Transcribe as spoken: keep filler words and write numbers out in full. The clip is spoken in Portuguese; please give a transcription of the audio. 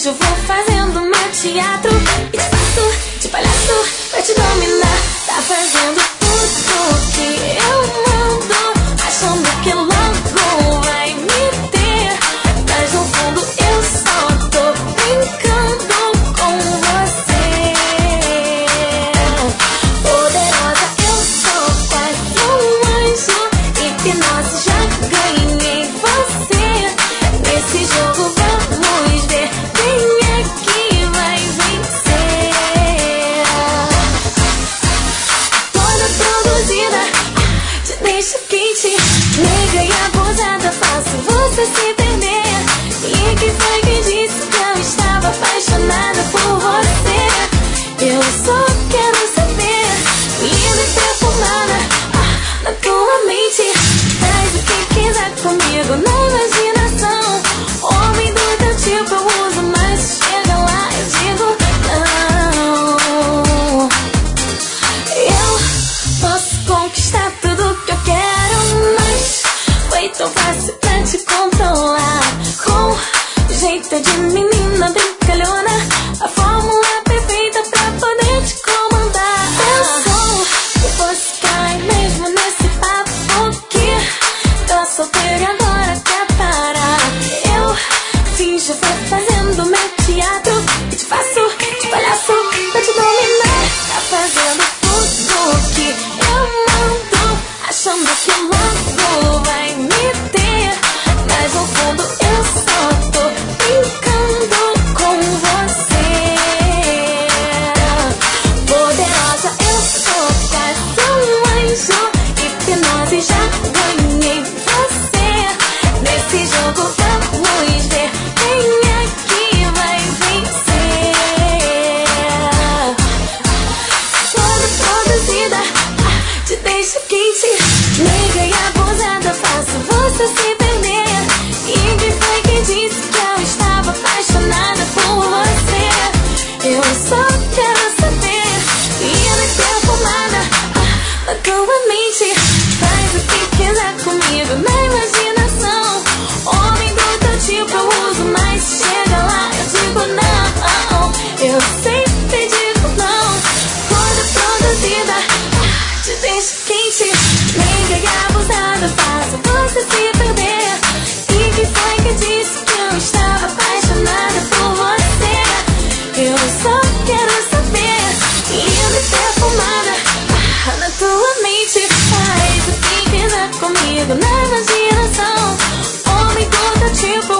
finjo, vou fazendo meu teatro e te faço de palhaço pra te dominar. Tá fazendo tudo que eu mando, achando que logo vai me ter, mas no fundo eu só tô brincando com você. Poderosa, eu sou quase um anjo, hipnose, já ganhei você. Nesse jogo vamos ver quem é que vai vencer. Toda produzida, te deixo quente, nega e abusada, faço você se perder. E quem foi que disse que eu estava apaixonada por você? Eu só quero saber, linda e perfumada, ah, na tua mente. Faz o que quiser comigo na imaginação. Homem do teu tipo eu uso, mas chega lá eu digo não. Eu posso conquistar tudo que eu quero, mas foi tão fácil pra te controlar. Com jeito de menina brincalhona, a fórmula perfeita pra poder te comandar. Pensou que fosse cair mesmo nesse papo que tô solteira e agora quer parar. Eu finjo, vou fazendo meu teatro e te faço de palhaço pra te dominar. Tá fazendo tudo que eu mando, achando que logo vai me ter, mas no fundo eu só tô brincando com você. Poderosa, eu sou quase um anjo, hipnose, já ganhei você. Nesse jogo vamos ver quem é que vai vencer. Toda produzida, ah, te deixo quente, nega e abusada, faço você se perder. E quem foi que disse que eu estava apaixonada por você? Eu só quero saber, linda e perfumada, ah, na tua mente. Faz o que quiser comigo na imaginação. Homem do teu tipo eu uso, mas chega lá eu digo não. Eu sempre digo não. Toda produzida, ah, te deixo quente, nega e abusada, faço você se perder. E quem foi que disse que eu estava apaixonada por você? Eu só quero saber, linda e perfumada, ah, na tua mente. Faz o que quiser comigo na imaginação. Homem do teu tipo